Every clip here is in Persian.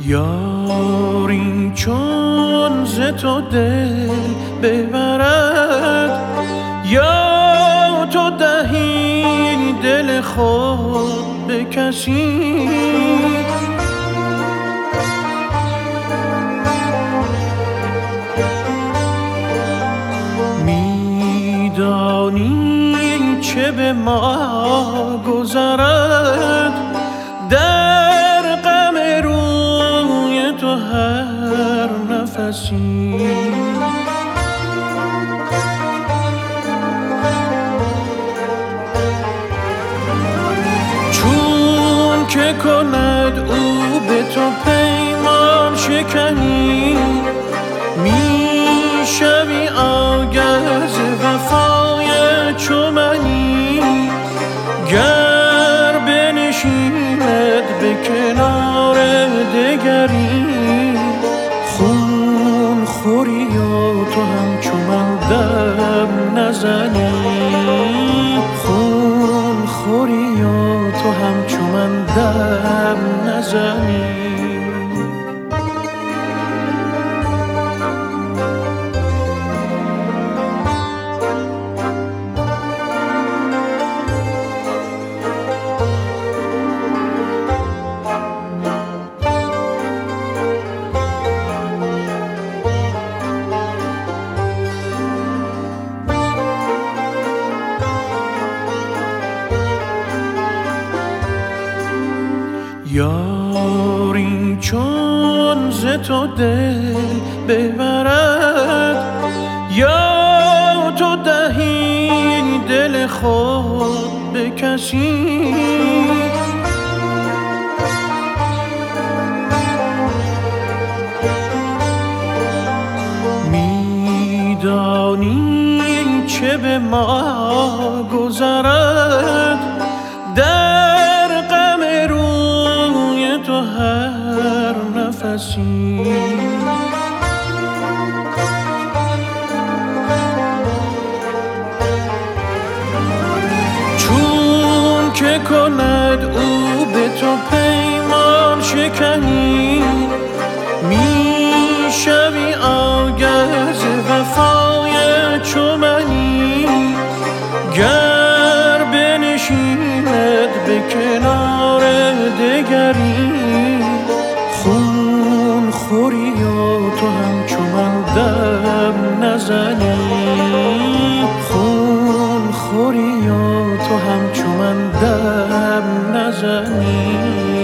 یاری چون ز تو دل ببرد، یا تو دهی دل خود به کسی. میدانی چه به ما گذرد، در غم روی تو هر نفسی. چون که کند او به تو پیمان شکنی، میشوی آگه ز وفای چو منی. گر بنشیند به کنار دگری، خون خوری و تو همچو من دم نزنی. خون خوری و تو همچو من دم نزنی. یاری چون ز تو دل ببرد، یا تو دهی دل خود به کسی. میدانی چه به ما گذرد، در غم روی تو هر نفسی. چون که کند او به تو پیمان شکنی، میشوی آگه ز وفای چو منی. گر بنشیند به کنار دگری، خون خوری و تو همچو من دم نزنی. خون خوری و تو همچو من دم نزنی.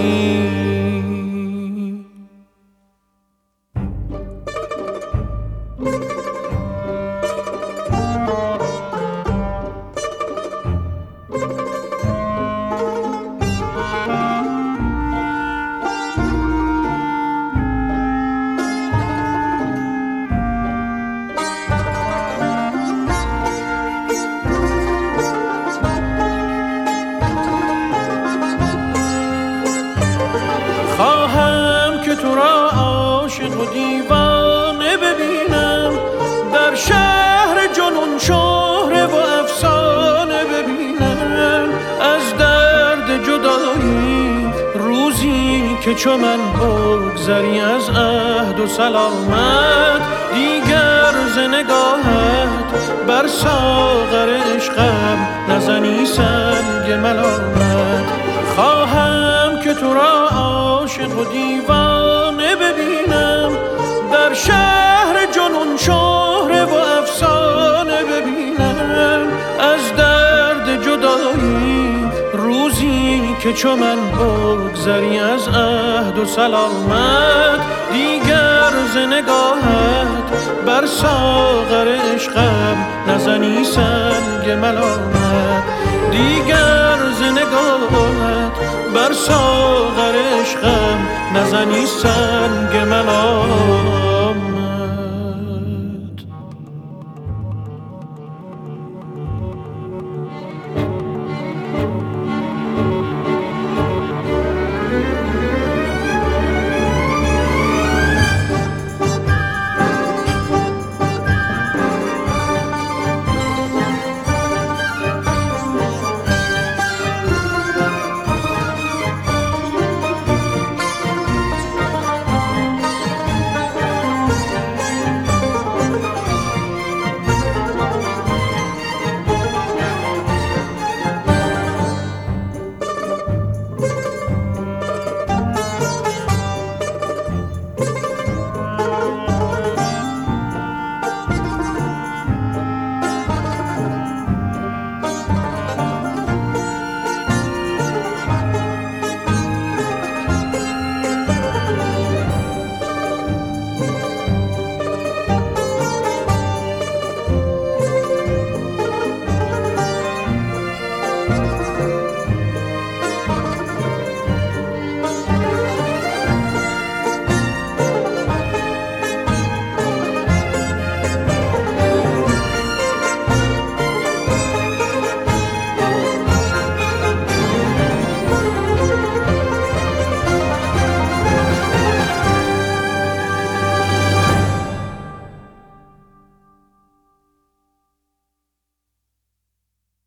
خواهم که تو را عاشق و دیوانه ببینم، در شهر جنون شهره و افسانه ببینم. از درد جدایی روزی که چو من بگذری از عهد و سلامت، دیگر ز نگاهت بر ساغر عشقم نزنی سنگ ملامت. خواهم که تو را عاشق و دیوانه ببینم، در شهر جنون شهره و افسانه ببینم. از درد جدایی روزی که چو من بگذری از عهد و سلامت، دیگر ز نگاهت بر ساغر عشقم نزنی سنگ ملامت. دیگر ز نگاهت بر ساغر عشقم نزنی سنگ ملامت.